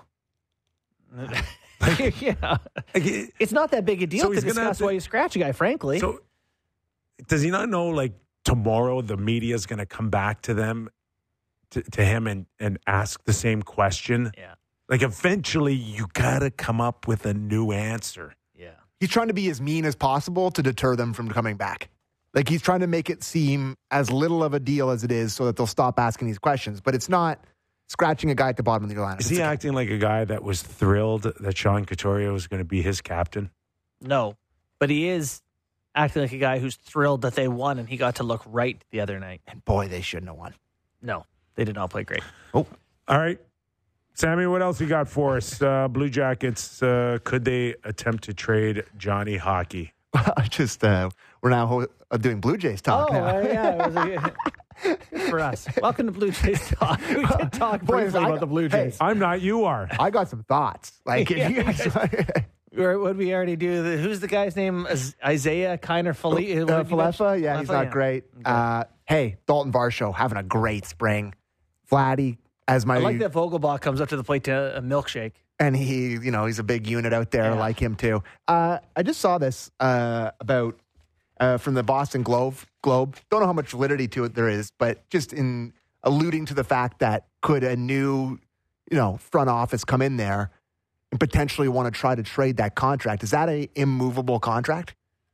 yeah. Like, it- It's not that big a deal So to he's gonna have discuss to- why you scratch a guy, frankly. So does he not know, like, tomorrow the media is going to come back to them, to, to him, and, and ask the same question? yeah. Like, eventually, you got to come up with a new answer. Yeah. He's trying to be as mean as possible to deter them from coming back. Like he's trying to make it seem as little of a deal as it is so that they'll stop asking these questions. But it's not scratching a guy at the bottom of your lineup. Is It's he a- acting like a guy that was thrilled that Sean Couturier was going to be his captain? No. But he is acting like a guy who's thrilled that they won and he got to look right the other night. And boy, they shouldn't have won. No. They did not play great. Oh, All right. Sammy, what else you got for us? Uh, Blue Jackets, uh, could they attempt to trade Johnny Hockey? I just uh, we're now ho- uh, doing Blue Jays talk Oh, now. uh, yeah. It was a, good for us. Welcome to Blue Jays Talk. We did talk Boys, briefly I- about the Blue hey, Jays. I'm not, you are. I got some thoughts. Like, if you guys, Or what we already do? The, who's the guy's name? Is- Isaiah Kiner Fale- uh, Falefa, yeah, he's Falefa, not yeah. great. Uh, hey, Dalton Varsho having a great spring. Vladdy, as my I like that Vogelbach comes up to the plate to a milkshake. and he, you know, he's a big unit out there. I Yeah. like him too. Uh, I just saw this uh, about uh, from the Boston Globe. Globe. Don't know how much validity to it there is, but just in alluding to the fact that could a new, you know, front office come in there and potentially want to try to trade that contract? Is that a immovable contract?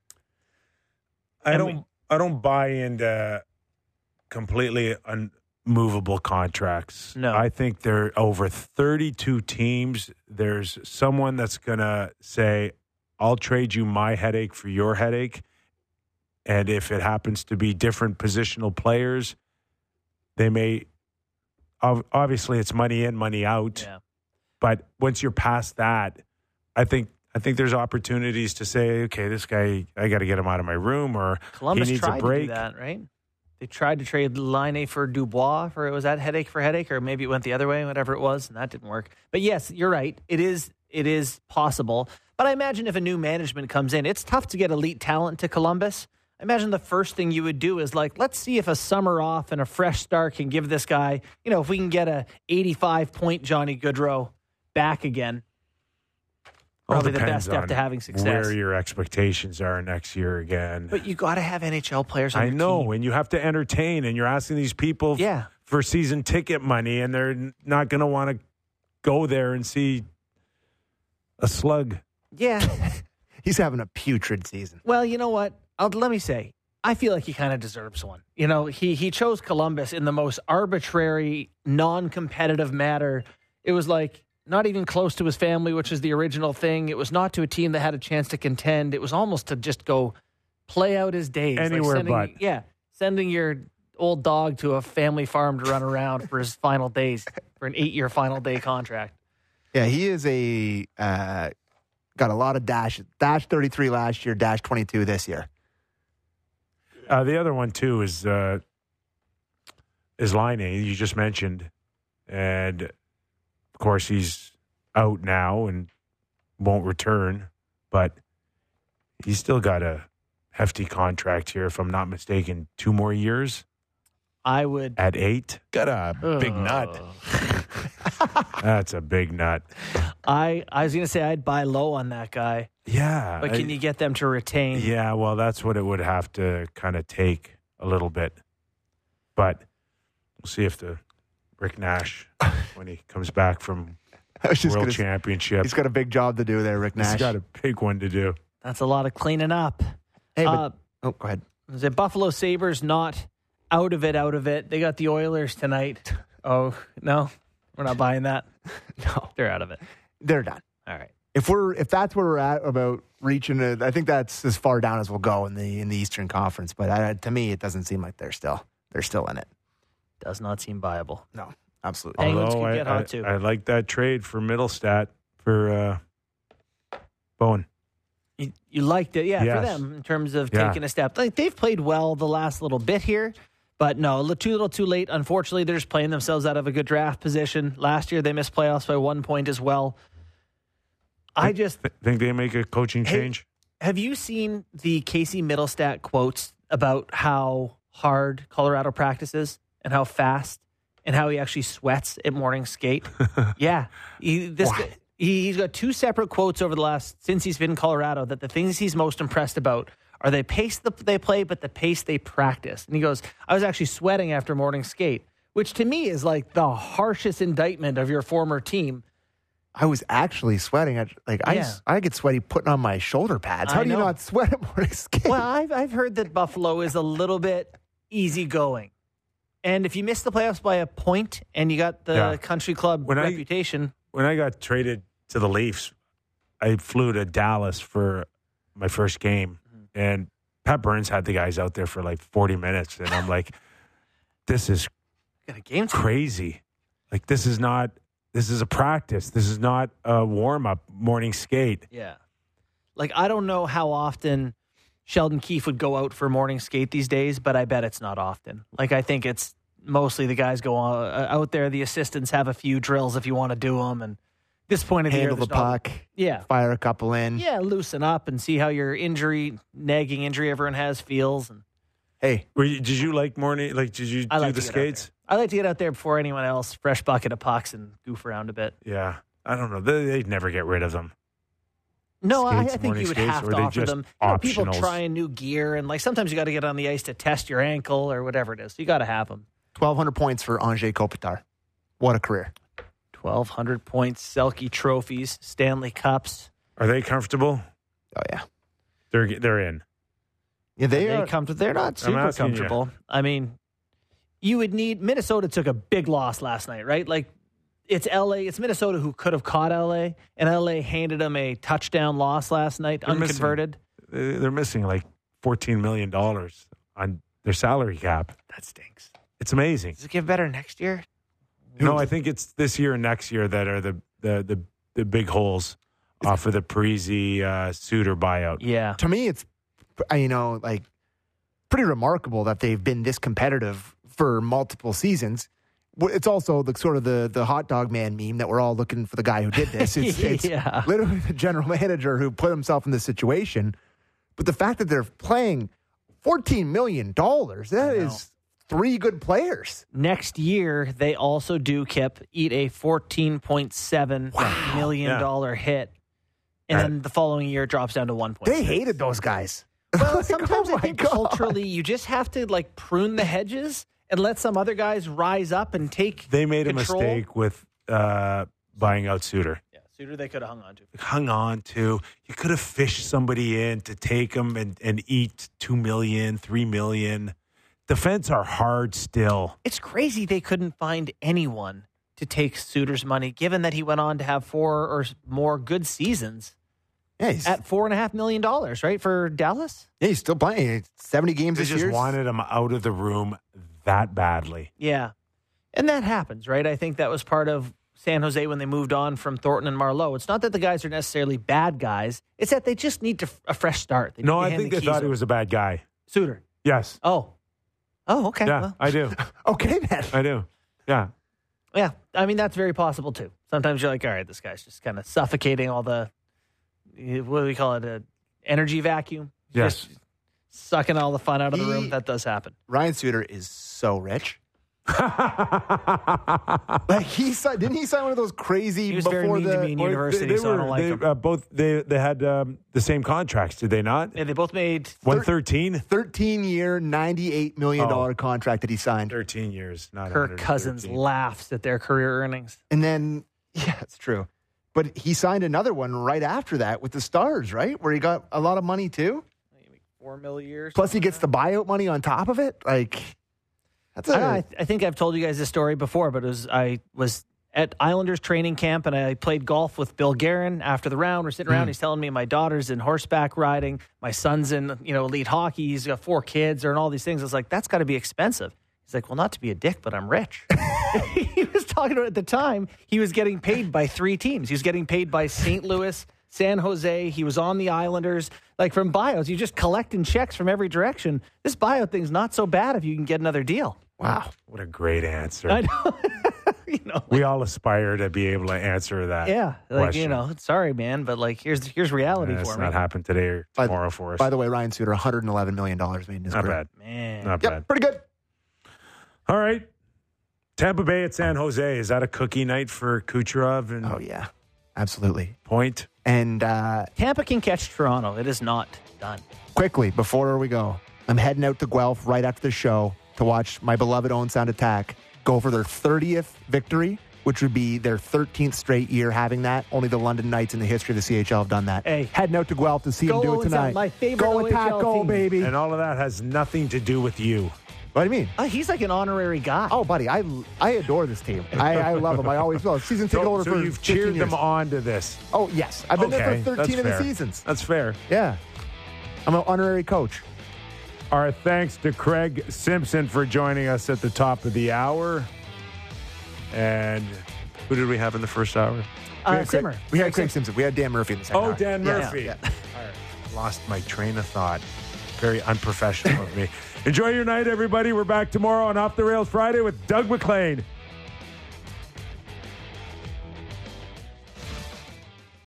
I And don't. we- I don't buy into completely unmovable contracts. No. I think there are over thirty-two teams. There's someone that's gonna say, "I'll trade you my headache for your headache," and if it happens to be different positional players, they may. ob- Obviously, it's money in, money out. Yeah. But once you're past that, I think I think there's opportunities to say, okay, this guy, I got to get him out of my room, or Columbus he needs tried a break. to do that, right? They tried to trade Line for Dubois for, was that headache for headache, or maybe it went the other way, whatever it was, and that didn't work. But yes, you're right. It is it is possible. But I imagine if a new management comes in, it's tough to get elite talent to Columbus. I imagine the first thing you would do is like, let's see if a summer off and a fresh start can give this guy, you know, if we can get a eighty-five point Johnny Gaudreau back again. All Probably the depends best step on to having success. Where your expectations are next year again. But you got to have N H L players on I your know, team. and you have to entertain, and you're asking these people f- Yeah. for season ticket money, and they're n- not going to want to go there and see a slug. Yeah. He's having a putrid season. Well, you know what? I'll, let me say, I feel like he kind of deserves one. You know, he he chose Columbus in the most arbitrary, non-competitive manner. It was like not even close to his family, which is the original thing. It was not to a team that had a chance to contend. It was almost to just go play out his days. Like Anywhere sending, but. Yeah, sending your old dog to a family farm to run around for his final days, for an eight-year final day contract. Yeah, he is a uh, got a lot of dash dash thirty-three last year, dash twenty-two this year. Uh, the other one too is uh, is Line you just mentioned, and of course he's out now and won't return, but he's still got a hefty contract here, if I'm not mistaken, two more years I would. at eight. Got a big nut. That's a big nut. I I was gonna say I'd buy low on that guy, Yeah, but can I- you get them to retain? Yeah, well, that's what it would have to kind of take a little bit. But we'll see if the Rick Nash, when he comes back from I was just World gonna, Championship, he's got a big job to do there, Rick Nash. he's got a big one to do. That's a lot of cleaning up. hey, but, Uh, oh, go ahead. the Buffalo Sabres not out of it, out of it. They got the Oilers tonight. Oh, no, we're not buying that. No, They're out of it. they're done. All right. If we're if that's where we're at about reaching it, I think that's as far down as we'll go in the in the Eastern Conference. But I, to me, it doesn't seem like they're still they're still in it. Does not seem viable. No, absolutely. Penguins Although could I, get hot, I- too. I like that trade for Middlestat for uh, Bowen. You, you liked it, yeah, Yes. for them in terms of Yeah. taking a step. Like they've played well the last little bit here, but no, a little too little, too late. Unfortunately, they're just playing themselves out of a good draft position. Last year, they missed playoffs by one point as well. I just Th- think they make a coaching Hey, change? have you seen the Casey Middlestat quotes about how hard Colorado practices and how fast and how he actually sweats at morning skate? Yeah, he, this Wow. guy- he, he's got two separate quotes over the last since he's been in Colorado that the things he's most impressed about are the pace that they play, but the pace they practice. And he goes, "I was actually sweating after morning skate," which to me is like the harshest indictment of your former team. I was actually sweating. I, like I, Yeah. s- I get sweaty putting on my shoulder pads. How I do you know. not sweat at morning skate? Well, I've I've heard that Buffalo is a little bit easygoing, and if you miss the playoffs by a point and you got the Yeah. country club When I- reputation, When I got traded to the Leafs, I flew to Dallas for my first game, Mm-hmm. and Pat Burns had the guys out there for like forty minutes, and I'm like, this is got a game to crazy. Like, this is not, this is a practice. This is not a warm-up morning skate. yeah. Like I don't know how often Sheldon Keefe would go out for morning skate these days, but I bet it's not often. Like I think it's mostly the guys go uh, out there. The assistants have a few drills if you want to do them, and this point of the year, Handle the there's not- puck, yeah. fire a couple in. Yeah, loosen up and see how your injury, nagging injury everyone has feels. And Hey, Were you, did you like morning, like, did you I do like the to get out skates? I like to get out there before anyone else, fresh bucket of pucks, and goof around a bit. Yeah. I don't know. They, they'd never get rid of them. No, I, I Skates, think morning you would skates, have or to they offer just them. You know, people optionals? trying new gear, and like sometimes you got to get on the ice to test your ankle or whatever it is. So you got to have them. twelve hundred points for Andrzej Kopitar. What a career. twelve hundred points, Selke trophies, Stanley Cups. Are they comfortable? Oh, yeah. They're they're in. Yeah, they, They are. comfortable. They're not super asking you. comfortable. I mean, you would need Minnesota took a big loss last night, right? Like it's L A, it's Minnesota who could have caught L A, and L A handed them a touchdown loss last night, They're missing- unconverted. They're missing like fourteen million dollars on their salary cap. That stinks. It's amazing. Does it get better next year? No, I think it's this year and next year that are the the the, the big holes off of the Parisi uh, Suter buyout. Yeah. To me, it's, uh, you know, like pretty remarkable that they've been this competitive for multiple seasons. W- It's also the sort of the the hot dog man meme that we're all looking for the guy who did this. It's, it's Yeah. literally the general manager who put himself in this situation. But the fact that they're playing fourteen million dollars, that I know. is three good players. Next year, they also do, Kip, eat a fourteen point seven million dollars hit. And Right. then the following year, it drops down to one point six. They hated those guys. Well, Like, sometimes oh I think my God. culturally, you just have to like prune the hedges and let some other guys rise up and take They made control. a mistake with uh, buying out Suter. Yeah, Suter they could have hung on to. Hung on to. You could have fished somebody in to take them and, and eat two million, three million. Defense are hard still. It's crazy they couldn't find anyone to take Suter's money, given that he went on to have four or more good seasons Yeah, he's, at four and a half million dollars, right, for Dallas? yeah, he's still playing. seventy games They this just year. wanted him out of the room that badly. Yeah. And that happens, right? I think that was part of San Jose when they moved on from Thornton and Marleau. It's not that the guys are necessarily bad guys. It's that they just need to, a fresh start. They No, need to I hand think the they keys thought he over. was a bad guy. Suter. Yes. Oh. Oh, okay. Yeah, Well, I do. Okay, then. I do. Yeah. yeah. I mean, that's very possible, too. Sometimes you're like, all right, this guy's just kind of suffocating all the, what do we call it, a energy vacuum? Yes. Just sucking all the fun out of the He- room. That does happen. Ryan Suter is so rich. Like he signed, didn't he sign one of those crazy He was before very mean the to me in Well, university, they so I were- don't like they, him. uh, both they they had um, the same contracts, did they not? Yeah, they both made One thirteen. thirteen year, ninety-eight million dollar Oh. contract that he signed, Thirteen years, not Kirk Cousins one thirteen. laughs at their career earnings. and then yeah, it's true. But he signed another one right after that with the Stars, right, where he got a lot of money too. Four mil a year. Plus, he gets the buyout money on top of it. Like that's I, a don't know, I, I think I've told you guys this story before, but it was I was at Islanders training camp and I played golf with Bill Guerin after the round. We're sitting around. He's telling me my daughter's in horseback riding, my son's in you know elite hockey. He's got four kids or and all these things. I was like, that's got to be expensive. He's like, well, not to be a dick, but I'm rich. He was talking about at the time he was getting paid by three teams. He was getting paid by Saint Louis, San Jose. He was on the Islanders. Like from buyouts, you just collecting checks from every direction. This buyout thing's not so bad if you can get another deal. wow. What a great answer. I know. you know. We all aspire to be able to answer that. Yeah, like question. you know, sorry, man, but like here's here's reality Uh, it's for me. not happened today or By- tomorrow for us. By the way, Ryan Suter, one hundred eleven million dollars made in his not career. bad. Man, Not Yep, bad. pretty good. All right. Tampa Bay at San Jose. Is that a cookie night for Kucherov and Oh yeah, absolutely. Point? And uh, Tampa can catch Toronto. It is not done. quickly, before we go, I'm heading out to Guelph right after the show to watch my beloved Owen Sound Attack go for their thirtieth victory, which would be their thirteenth straight year having that. Only the London Knights in the history of the C H L have done that. Hey. Heading out to Guelph to see Go them do it Owen Sound, tonight. my favorite Go O H L attack, go, team. baby. And all of that has nothing to do with you. What do you mean? Uh, he's like an honorary guy. Oh, buddy, I I adore this team. I, I love them. I always will. Season ticket So, holder so for you've fifteen cheered years. them on to this. Oh, yes. I've been there Okay, for that's thirteen of the fair. seasons. That's fair. Yeah. I'm an honorary coach. Our thanks to Craig Simpson for joining us at the top of the hour. And who did we have in the first hour? We uh, had Craig- Simmer. We had Craig Simpson. We had Dan Murphy in the second Oh, hour. Dan Yeah, Murphy. yeah. All right. Lost my train of thought. Very unprofessional of me. Enjoy your night, everybody. We're back tomorrow on Off the Rails Friday with Doug McLean.